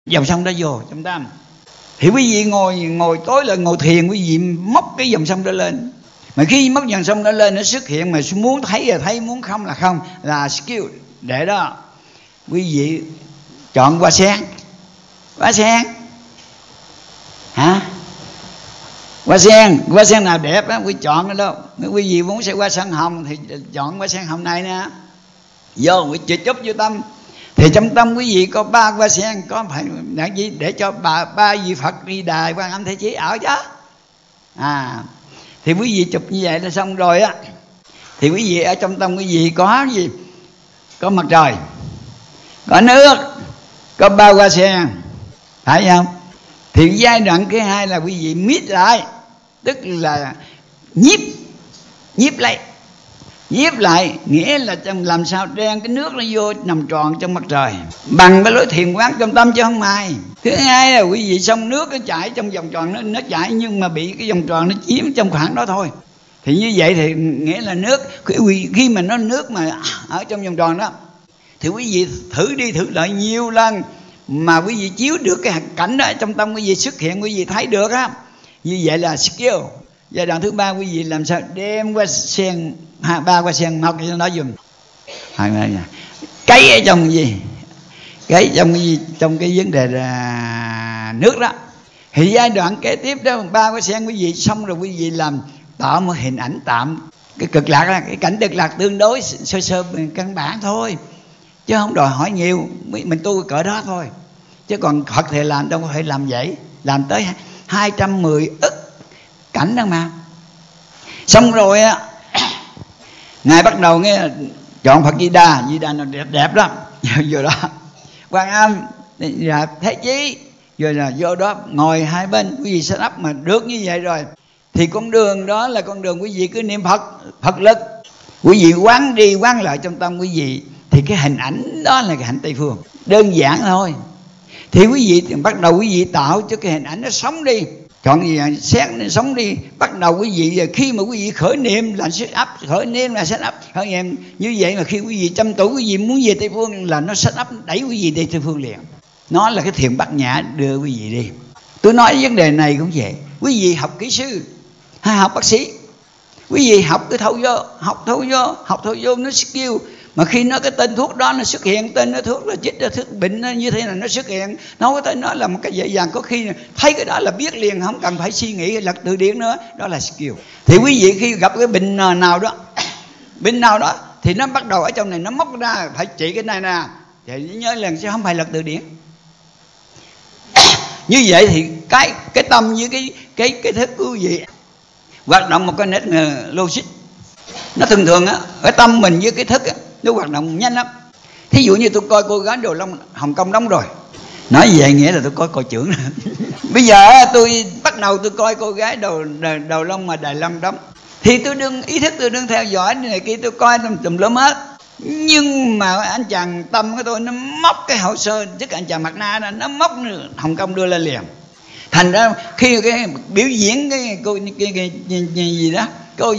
dòng sông đó vô trong tâm. Thì quý vị ngồi tối là ngồi thiền, quý vị móc cái dòng sông đó lên. Mà khi móc dòng sông đó lên, nó xuất hiện, mà muốn thấy là thấy, muốn không là không, là skill. Để đó quý vị chọn hoa sen. Hoa sen hả? Hoa sen nào đẹp á, quý chọn cái đó. Nếu quý vị muốn xem hoa sen hồng thì chọn hoa sen hồng này nè. Vô quý vị chúc vô tâm. Thì trong tâm quý vị có 3 hoa sen, có phải làm gì để cho ba vị Phật đi đài Quan Âm Thế Chí ở chứ. Thì quý vị chụp như vậy là xong rồi á. Thì quý vị ở trong tâm quý vị có gì? Có mặt trời, có nước, có 3 hoa sen, phải không? Thì giai đoạn thứ hai là quý vị miết lại, tức là nhiếp lại, nghĩa là làm sao đem cái nước nó vô nằm tròn trong mặt trời bằng cái lối thiền quán trong tâm chứ không mài. Thứ hai là quý vị xong nước nó chảy trong vòng tròn, nó chảy nhưng mà bị cái vòng tròn nó chiếm trong khoảng đó thôi. Thì như vậy thì nghĩa là nước, khi mà nó nước mà ở trong vòng tròn đó, thì quý vị thử lại nhiều lần mà quý vị chiếu được cái cảnh đó trong tâm quý vị xuất hiện, quý vị thấy được á. Như vậy là skill. Giai đoạn thứ ba quý vị làm sao đem qua sen, 3 hoa sen mọc cho nó dùng. Cấy ở trong cái gì? Cấy trong cái gì? Trong cái vấn đề là nước đó. Thì giai đoạn kế tiếp đó, 3 hoa sen quý vị xong rồi quý vị làm tạo một hình ảnh tạm. Cái cực lạc đó, cái cảnh cực lạc tương đối sơ căn bản thôi, chứ không đòi hỏi nhiều. Mình tu cỡ đó thôi, chứ còn Phật thì làm đâu có thể làm vậy. Làm tới 210 ức cảnh đó mà. Xong rồi á, Ngài bắt đầu nghe chọn Phật Di Đà nó đẹp lắm. Vô đó Quan Âm là Thế Chí, rồi là vô đó ngồi hai bên, quý vị set up mà được như vậy rồi. Thì con đường đó là con đường quý vị cứ niệm Phật lực, quý vị quán đi quán lại trong tâm quý vị. Thì cái hình ảnh đó là cái hạnh Tây Phương, đơn giản thôi. Thì quý vị bắt đầu quý vị tạo cho cái hình ảnh nó sống đi. Chọn gì xét nó sống đi. Bắt đầu quý vị khi mà quý vị khởi niệm là set up, khởi niệm là set up, khởi niệm như vậy. Mà khi quý vị chăm tuổi quý vị muốn về Tây Phương là nó set up đẩy quý vị đi Tây Phương liền. Nó là cái thiền bát nhã đưa quý vị đi. Tôi nói vấn đề này cũng vậy. Quý vị học kỹ sư hay học bác sĩ, quý vị học cái thâu vô nó skill. Mà khi nó cái tên thuốc đó nó xuất hiện, tên nó thuốc là chích ra thuốc bệnh nó như thế nào nó xuất hiện, nó có thể nói là một cái dễ dàng. Có khi thấy cái đó là biết liền, không cần phải suy nghĩ lật từ điển nữa. Đó là skill. Thì quý vị khi gặp cái bệnh nào đó thì nó bắt đầu ở trong này nó móc ra phải trị cái này nè, thì nhớ lần chứ không phải lật từ điển. Như vậy thì cái tâm với cái thức của quý vị hoạt động một cái nét logic. Nó thường á, cái tâm mình với cái thức á, nó hoạt động nhanh lắm. Thí dụ như tôi coi cô gái Đồ Long Hồng Kông đóng rồi, nói vậy nghĩa là tôi coi cô trưởng. Bây giờ tôi bắt đầu tôi coi cô gái Đồ Long mà Đài Lâm đóng, thì tôi ý thức tôi đừng theo dõi này kia, tôi coi tùm lum hết. Nhưng mà anh chàng tâm của tôi nó móc cái hồ sơ, tức anh chàng mặt na đó, nó móc Hồng Kông đưa lên liền. Thành ra khi cái biểu diễn cái cô gì đó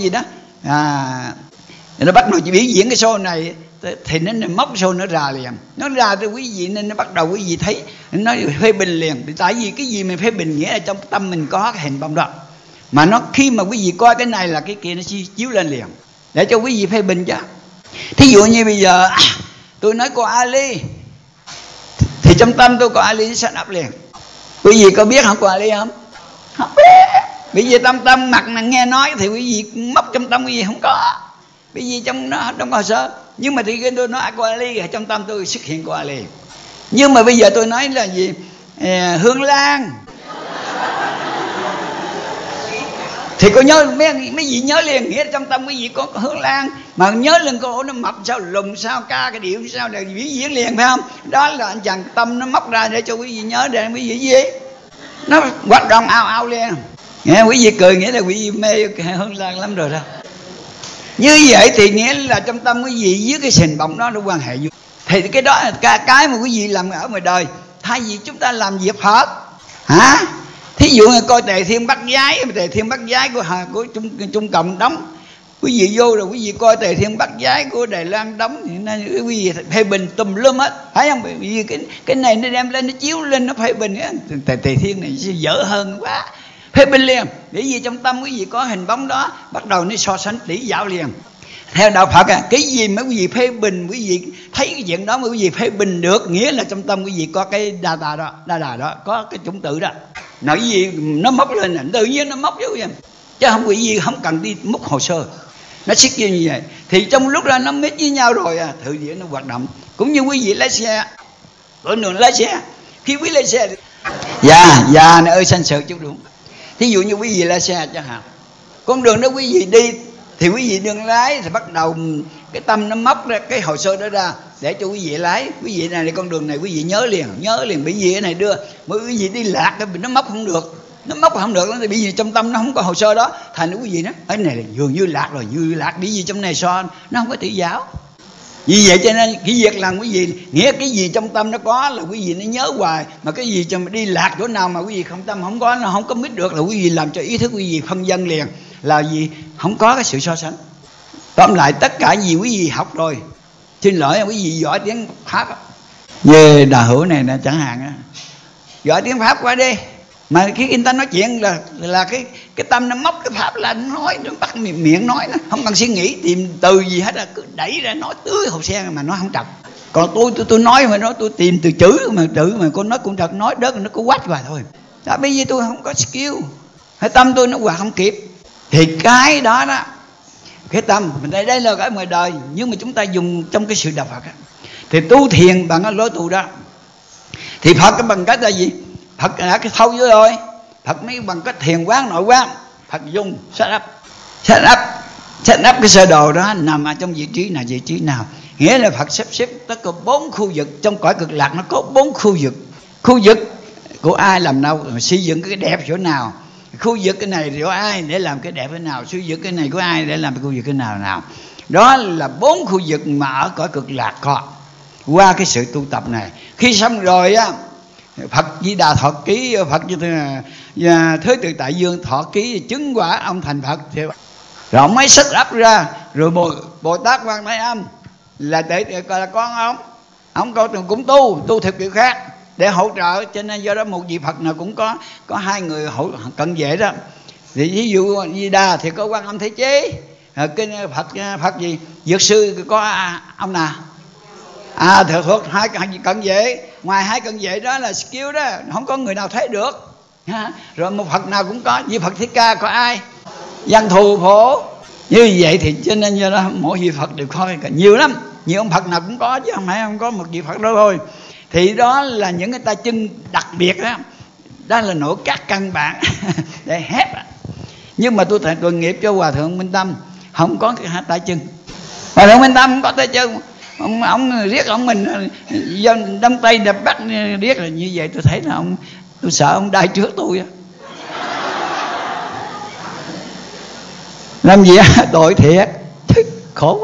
nó bắt đầu chỉ biểu diễn cái show này thì nó móc show nó ra liền. Nó ra tới quý vị nên nó bắt đầu quý vị thấy nó phê bình liền. Tại vì cái gì mình phê bình nghĩa là trong tâm mình có cái hình bóng đó, mà nó khi mà quý vị coi cái này là cái kia nó chiếu lên liền để cho quý vị phê bình chứ. Thí dụ như bây giờ tôi nói cô Ali thì trong tâm tôi có Ali nó set up liền. Quý vị có biết không cô Ali không? Không biết. Bởi vì tâm mặt là nghe nói thì quý vị móc trong tâm quý vị không có. Bởi vì trong nó không có hồ sơ. Nhưng mà thì khi tôi nói cô Ali thì trong tâm tôi xuất hiện cô Ali. Nhưng mà bây giờ tôi nói là gì? Hương Lan thì cô nhớ mấy vị nhớ liền, nghĩa trong tâm quý vị có Hương Lan. Mà nhớ lên cô nó mập sao, lùn sao, ca cái điệu sao là biểu diễn liền, phải không? Đó là anh chàng tâm nó móc ra để cho quý vị nhớ, để quý vị gì nó hoạt động ao liền. Nghe quý vị cười nghĩa là quý vị mê Hương Lan lắm rồi đó. Như vậy thì nghĩa là trong tâm quý vị với cái sình bọng đó nó quan hệ. Thì cái đó là cái mà quý vị làm ở ngoài đời. Thay vì chúng ta làm việc Phật hả? Thí dụ như coi Tề Thiên Bắt Giái của Trung Cộng đóng, Quý vị vô rồi quý vị coi Tề Thiên Bát Giái của Đài Loan đóng thì quý vị phê bình tùm lum hết, phải không? Bởi vì cái này nó đem lên, nó chiếu lên, nó phê bình Tề Thiên này dở hơn quá, phê bình liền. Bởi vì trong tâm quý vị có hình bóng đó, bắt đầu nó so sánh tỷ dạo liền. Theo đạo Phật cái gì mà quý vị phê bình, quý vị thấy cái chuyện đó mà quý vị phê bình được, nghĩa là trong tâm quý vị có cái đa đà đó, có cái chủng tự đó. Nói gì nó móc lên, tự nhiên nó móc chứ không quý vị không cần đi múc hồ sơ, nó xích như vậy. Thì trong lúc đó nó mít với nhau rồi tự nhiên nó hoạt động. Cũng như quý vị lái xe, ở đường lái xe, khi quý lái xe già này ơi sanh sợ chút đúng. Thí dụ như quý vị lái xe chẳng hạn, con đường đó quý vị đi thì quý vị đương lái thì bắt đầu cái tâm nó móc ra cái hồ sơ đó ra để cho quý vị lái. Quý vị này con đường này quý vị nhớ liền, bởi vì cái này đưa mà quý vị đi lạc nó móc không được, thì bởi vì trong tâm nó không có hồ sơ đó, thành quý vị đó cái này là dường như lạc rồi, như lạc, bởi vì trong này so nó không có tỷ giáo. Vì vậy cho nên cái việc làm quý vị, nghĩa cái gì trong tâm nó có là quý vị nó nhớ hoài, mà cái gì cho đi lạc chỗ nào mà quý vị không tâm không có, nó không có biết được là quý vị làm cho ý thức quý vị phân dân liền, là gì không có cái sự so sánh. Tóm lại tất cả gì quý vị học rồi, xin lỗi quý vị giỏi tiếng Pháp về Đà Hữu này nè chẳng hạn, giỏi tiếng Pháp qua đi, mà khi người ta nói chuyện là cái tâm nó móc cái Pháp là nó nói, nó bắt miệng nói, nó không cần suy nghĩ tìm từ gì hết, là cứ đẩy ra nói tưới hộp xe mà nó không trật. Còn tôi nói mà nói tôi tìm từ chữ mà con nói cũng trật, nói đất nó cứ quách vào thôi. Đó, bây giờ tôi không có skill, cái tâm tôi nó hoạt không kịp. Thì cái đó cái tâm mình đây là cái ngoài đời, nhưng mà chúng ta dùng trong cái sự đạo Phật thì tu thiền bằng cái lối tu đó. Thì Phật cái bằng cách là gì? Phật đã cái thâu dưới rồi, Phật mới bằng cách thiền quán nội quán. Phật dùng set up cái sơ đồ đó nằm ở trong vị trí nào, nghĩa là Phật sắp xếp tất cả 4 khu vực. Trong cõi cực lạc nó có 4 khu vực của ai làm đâu, xây dựng cái đẹp chỗ nào, khu vực cái này của ai để làm cái đẹp thế nào, khu vực cái này của ai để làm cái khu vực cái nào. Đó là 4 khu vực mà ở cõi cực lạc có. Qua cái sự tu tập này, khi xong rồi Phật Di Đà thọ ký, Phật Thế Tự Tại Dương thọ ký chứng quả ông thành Phật thì rồi ông mới set up ra. Rồi Bồ Tát Quan Thế Âm là con ông cũng tu theo kiểu khác để hỗ trợ. Cho nên do đó một vị Phật nào cũng có 2 người cận vệ đó. Thì ví dụ Di Đà thì có Quan Âm Thế Chí, Phật gì Dược Sư có ông nào thuộc 2 cận vệ. Ngoài 2 cận vệ đó là skill đó, không có người nào thấy được. Rồi một Phật nào cũng có. Như Phật Thích Ca có ai? Văn Thù Phổ. Như vậy thì cho nên do đó mỗi vị Phật đều có nhiều lắm, nhiều ông Phật nào cũng có, chứ không phải không có một vị Phật đó thôi. Thì đó là những cái tay chân đặc biệt đó, đó là nội các căn bản để hép. Nhưng mà tôi tội nghiệp cho Hòa Thượng Minh Tâm không có cái 2 tay chân. Hòa Thượng Minh Tâm không có tay chân, ông riết ông mình đâm tay đập bắt riết là như vậy. Tôi thấy là tôi sợ ông đai trước tôi á. Làm gì tội thiệt, khổ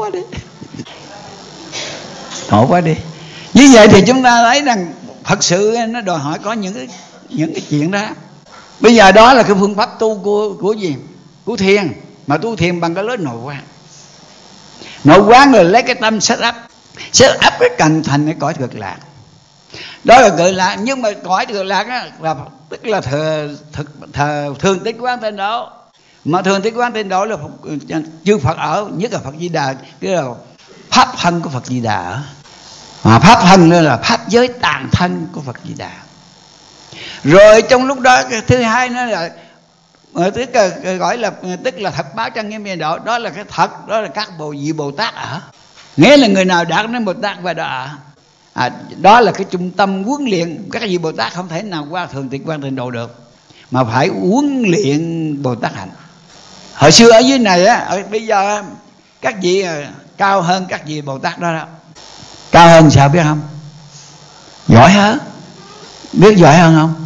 quá đi. Như vậy thì chúng ta thấy rằng thật sự nó đòi hỏi có những cái chuyện đó. Bây giờ đó là cái phương pháp tu của gì? Của thiền. Mà tu thiền bằng cái lối nội quán. Nội quán rồi lấy cái tâm set up cái cần thành cái cõi cực lạc. Đó là cực lạc. Nhưng mà cõi cực lạc là tức là thường tích quán tên đó. Mà thường tích quán tên đó là chư Phật ở, nhất là Phật Di Đà, cái là pháp thân của Phật Di Đà ở. Mà pháp thân nữa là pháp giới tàn thân của Phật Di Đà. Rồi trong lúc đó thứ hai nữa là tức là gọi là tức là thật báo trang nghiêm về độ. Đó là cái thật, đó là các vị Bồ Tát ở. Nghĩa là người nào đạt đến Bồ Tát và đó ở. Đó là cái trung tâm huấn luyện. Các vị Bồ Tát không thể nào qua thường tịch quan tịnh độ được, mà phải huấn luyện Bồ Tát hạnh. Hồi xưa ở dưới này bây giờ các vị cao hơn các vị Bồ Tát đó. Cao hơn sao biết không? Giỏi hơn. Biết giỏi hơn không?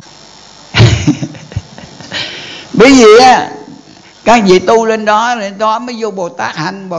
Bởi vì các vị tu lên đó mới vô Bồ Tát hạnh.